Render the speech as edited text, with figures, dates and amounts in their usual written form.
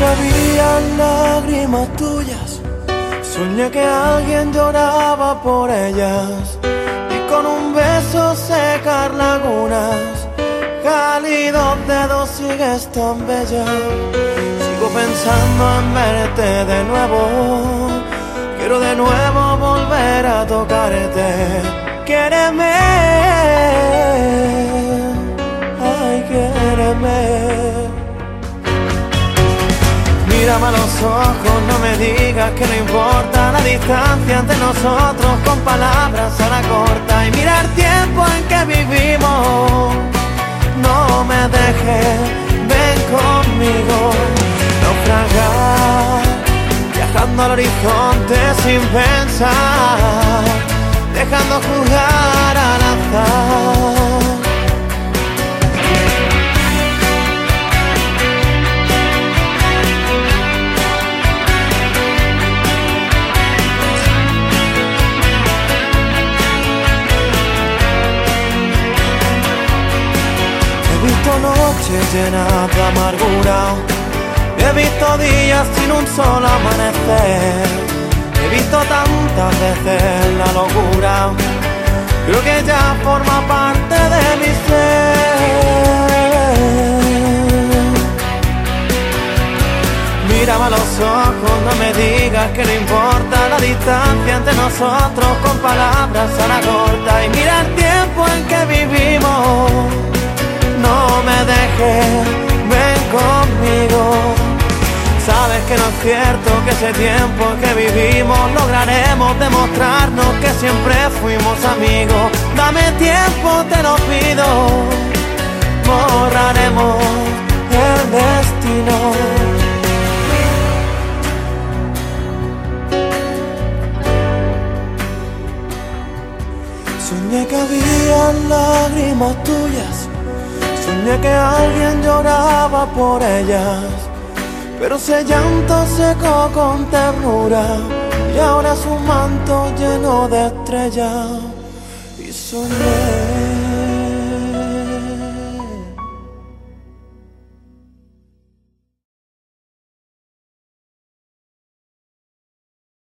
que había lágrimas tuyas, soñé que alguien lloraba por ellas y con un beso secar lagunas. Cálidos dedos, sigues tan bella. Sigo pensando en verte de nuevo. Quiero de nuevo volver a tocarte. Quiéreme, ay, quiéreme. Mírame a los ojos, no me digas que no importa la distancia entre nosotros. Con palabras a la corta y mira el tiempo en que vivimos. No me dejes, ven conmigo. Naufragar, viajando al horizonte sin pensar, dejando jugar al azar. He visto noches llenas de amargura, he visto días sin un solo amanecer, he visto tantas veces la locura, creo que ya forma parte de mi ser. Mírame a los ojos, no me digas que no importa la distancia entre nosotros. Con palabras a la corta y mira el tiempo en que vivimos. No me dejes, ven conmigo. Sabes que no es cierto que ese tiempo que vivimos lograremos demostrarnos que siempre fuimos amigos. Dame tiempo, te lo pido. Borraremos el destino. Soñé que había lágrimas tuyas, soñé que alguien lloraba por ellas, pero ese llanto secó con ternura y ahora es un manto lleno de estrellas. Y soñé